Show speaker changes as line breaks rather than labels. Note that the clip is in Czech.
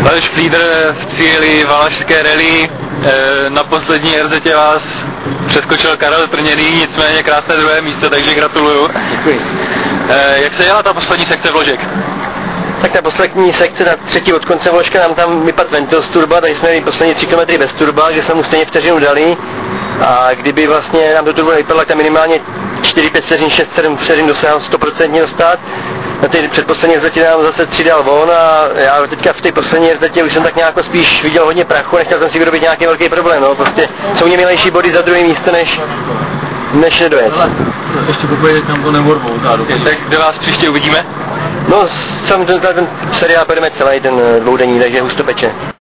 Aleš Flídr v cíli Valašské rally, na poslední RZ vás přeskočil Karel Trněný, nicméně krásné druhé místo, takže gratuluju.
Děkuji.
Jak se jela ta poslední sekce vložek?
Tak ta poslední sekce, ta třetí od konce vložka, nám tam vypadl ventil z turba, takže jsme měli poslední 3 km bez turba, že jsme mu stejně vteřinu dali. A kdyby vlastně nám to turbo nevypadlo, tak tam minimálně 4, 5 vteřin, 6, 7 vteřin dosáhl 100% dostat. Na té předposlední RZ nám zase 3 dal von a já teďka v té poslední RZ už jsem tak nějak spíš viděl hodně prachu, nechtěl jsem si vyrobit nějaký velký problém, no. Prostě jsou mě milejší body za druhé místo, než nedojet.
Ještě popojedeš tam to nevorvou, tak kde vás příště uvidíme?
No, sam ten seriál pojedeme celý ten dvoudenní, takže už to peče.